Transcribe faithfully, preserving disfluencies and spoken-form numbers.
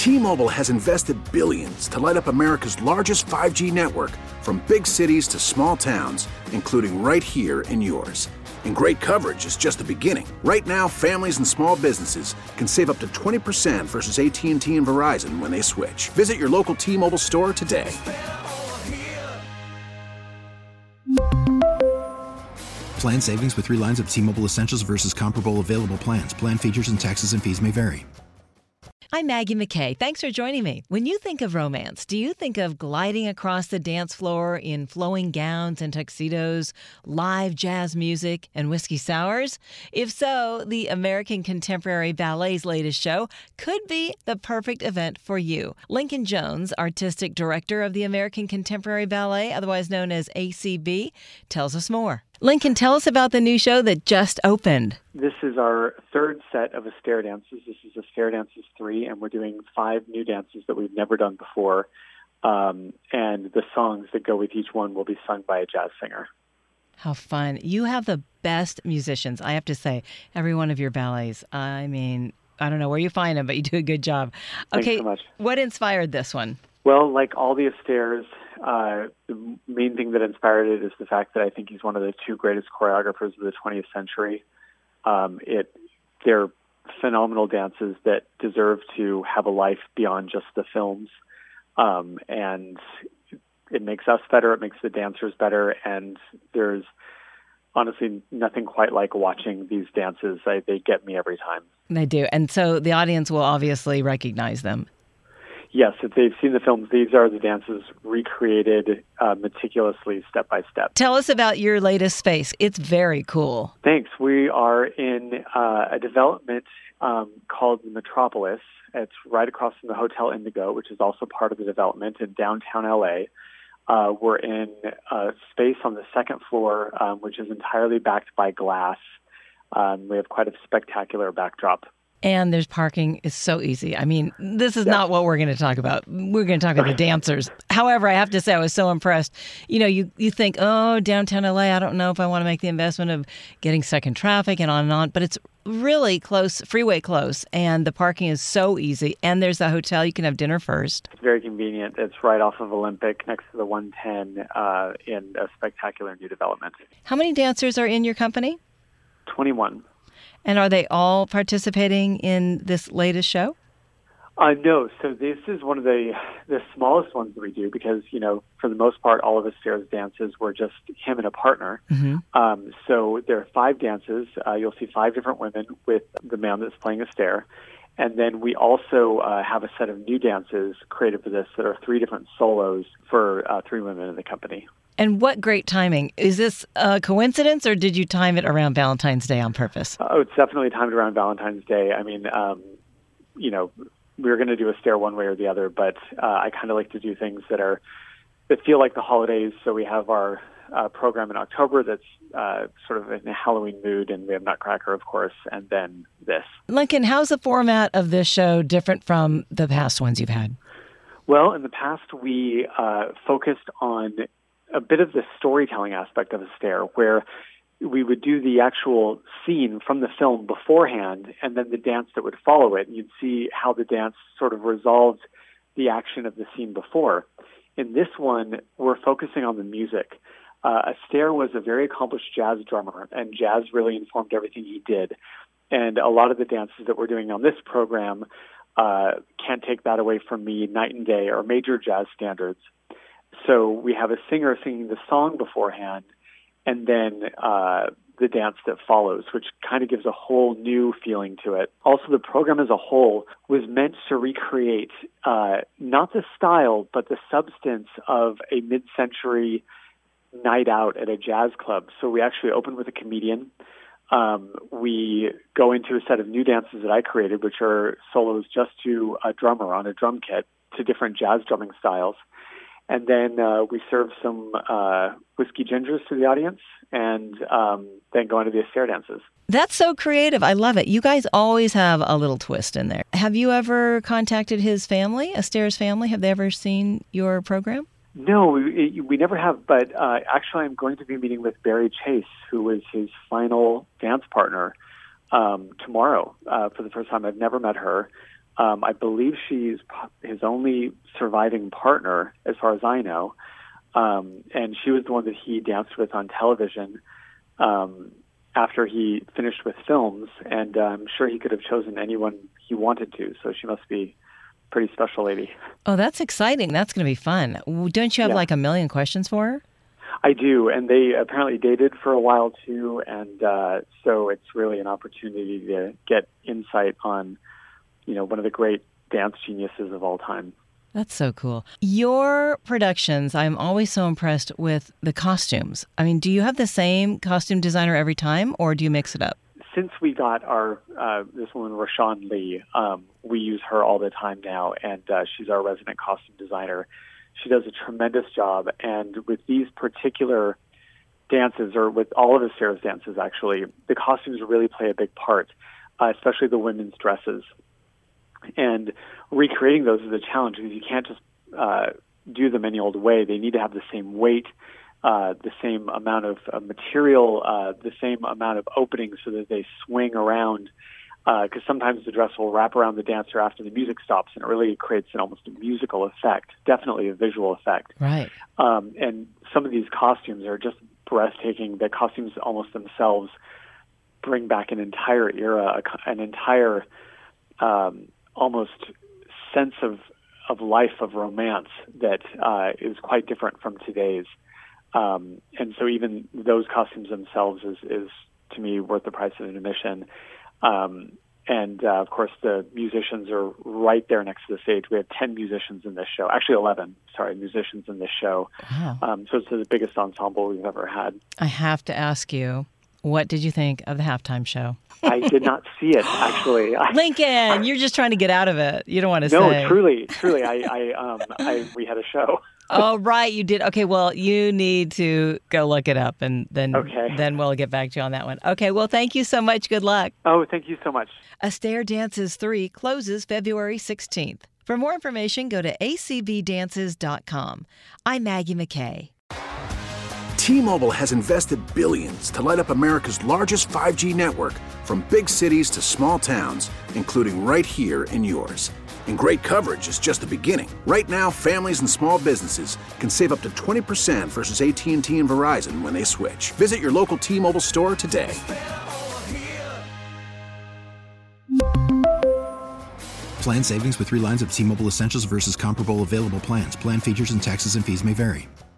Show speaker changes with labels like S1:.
S1: T-Mobile has invested billions to light up America's largest five G network, from big cities to small towns, including right here in yours. And great coverage is just the beginning. Right now, families and small businesses can save up to twenty percent versus A T and T and Verizon when they switch. Visit your local T-Mobile store today.
S2: Plan savings with three lines of T-Mobile Essentials versus comparable available plans. Plan features and taxes and fees may vary.
S3: I'm Maggie McKay. Thanks for joining me. When you think of romance, do you think of gliding across the dance floor in flowing gowns and tuxedos, live jazz music, and whiskey sours? If so, the American Contemporary Ballet's latest show could be the perfect event for you. Lincoln Jones, Artistic Director of the American Contemporary Ballet, otherwise known as A C B, tells us more. Lincoln, tell us about the new show that just opened.
S4: This is our third set of Astaire dances. This is Astaire Dances three, and we're doing five new dances that we've never done before. Um, and the songs that go with each one will be sung by a jazz singer.
S3: How fun. You have the best musicians, I have to say, every one of your ballets. I mean, I don't know where you find them, but you do a good job.
S4: Thanks
S3: Okay,
S4: so much.
S3: What inspired this one?
S4: Well, like all the Astaires, uh, the main thing that inspired it is the fact that I think he's one of the two greatest choreographers of the twentieth century. Um, it, they're phenomenal dances that deserve to have a life beyond just the films. Um, and it makes us better, it makes the dancers better, and there's honestly nothing quite like watching these dances. I, they get me every time.
S3: They do. And so the audience will obviously recognize them.
S4: Yes, if they've seen the films, these are the dances recreated uh, meticulously, step by step.
S3: Tell us about your latest space. It's very cool.
S4: Thanks. We are in uh, a development um, called Metropolis. It's right across from the Hotel Indigo, which is also part of the development in downtown L A. Uh, we're in a space on the second floor, um, which is entirely backed by glass. Um, we have quite a spectacular backdrop.
S3: And there's parking. It's so easy. I mean, this is yeah. not what we're going to talk about. We're going to talk about the dancers. However, I have to say I was so impressed. You know, you, you think, oh, downtown L A, I don't know if I want to make the investment of getting stuck in traffic and on and on. But it's really close, freeway close, and the parking is so easy. And there's a hotel. You can have dinner first.
S4: It's very convenient. It's right off of Olympic next to the one ten uh, in a spectacular new development.
S3: How many dancers are in your company?
S4: twenty-one.
S3: And are they all participating in this latest show?
S4: Uh, no. So this is one of the the smallest ones that we do because, you know, for the most part, all of Astaire's dances were just him and a partner. Mm-hmm. Um, so there are five dances. Uh, you'll see five different women with the man that's playing Astaire. And then we also uh, have a set of new dances created for this that are three different solos for uh, three women in the company.
S3: And what great timing. Is this a coincidence, or did you time it around Valentine's Day on purpose?
S4: Oh, it's definitely timed around Valentine's Day. I mean, um, you know, we were going to do Astaire one way or the other, but uh, I kind of like to do things that are that feel like the holidays. So we have our uh, program in October that's uh, sort of in a Halloween mood, and we have Nutcracker, of course, and then this.
S3: Lincoln, how's the format of this show different from the past ones you've had?
S4: Well, in the past, we uh, focused on a bit of the storytelling aspect of Astaire, where we would do the actual scene from the film beforehand and then the dance that would follow it. And you'd see how the dance sort of resolved the action of the scene before. In this one, we're focusing on the music. Uh, Astaire was a very accomplished jazz drummer, and jazz really informed everything he did. And a lot of the dances that we're doing on this program uh, can't take that away from me night and day, or major jazz standards. So we have a singer singing the song beforehand, and then uh, the dance that follows, which kind of gives a whole new feeling to it. Also, the program as a whole was meant to recreate uh, not the style, but the substance of a mid-century night out at a jazz club. So we actually open with a comedian. Um, we go into a set of new dances that I created, which are solos just to a drummer on a drum kit to different jazz drumming styles. And then uh, we serve some uh, whiskey gingers to the audience, and um, then go into the Astaire dances.
S3: That's so creative. I love it. You guys always have a little twist in there. Have you ever contacted his family, Astaire's family? Have they ever seen your program?
S4: No, we, we never have. But uh, actually, I'm going to be meeting with Barry Chase, who was his final dance partner, um, tomorrow uh, for the first time. I've never met her. Um, I believe she's his only surviving partner, as far as I know. Um, and she was the one that he danced with on television um, after he finished with films. And uh, I'm sure he could have chosen anyone he wanted to. So she must be a pretty special lady.
S3: Oh, that's exciting. That's going to be fun. Don't you have
S4: Yeah.
S3: like a million questions for her?
S4: I do, and they apparently dated for a while too, and uh, so it's really an opportunity to get insight on, you know, one of the great dance geniuses of all time.
S3: That's so cool. Your productions, I'm always so impressed with the costumes. I mean, do you have the same costume designer every time, or do you mix it up?
S4: Since we got our uh, this woman, Rashawn Lee, um, we use her all the time now, and uh, she's our resident costume designer. She does a tremendous job, and with these particular dances, or with all of Astaire's dances, actually, the costumes really play a big part, uh, especially the women's dresses. And recreating those is a challenge because you can't just uh, do them any old way. They need to have the same weight, uh, the same amount of uh, material, uh, the same amount of openings so that they swing around. Because uh, sometimes the dress will wrap around the dancer after the music stops, and it really creates an almost a musical effect, definitely a visual effect.
S3: Right.
S4: Um, and some of these costumes are just breathtaking. The costumes almost themselves bring back an entire era, an entire um, almost sense of, of life, of romance that uh, is quite different from today's. Um, and so even those costumes themselves is, is, to me, worth the price of an admission. Um, and, uh, of course, the musicians are right there next to the stage. We have ten musicians in this show. Actually, eleven, sorry, musicians in this show.
S3: Wow.
S4: Um, so it's the biggest ensemble we've ever had.
S3: I have to ask you, what did you think of the halftime show?
S4: I did not see it, actually.
S3: Lincoln,
S4: I,
S3: you're just trying to get out of it. You don't want to
S4: no,
S3: say.
S4: No, truly, truly. I, I, um, I, we had a show.
S3: Oh, right, you did. Okay, well, you need to go look it up, and then
S4: okay.
S3: then we'll get back to you on that one. Okay, well, thank you so much. Good luck.
S4: Oh, thank you so much.
S3: Astaire Dances three closes February sixteenth. For more information, go to a c b dances dot com. I'm Maggie McKay.
S1: T-Mobile has invested billions to light up America's largest five G network, from big cities to small towns, including right here in yours. And great coverage is just the beginning. Right now, families and small businesses can save up to twenty percent versus A T and T and Verizon when they switch. Visit your local T-Mobile store today.
S2: Plan savings with three lines of T-Mobile Essentials versus comparable available plans. Plan features and taxes and fees may vary.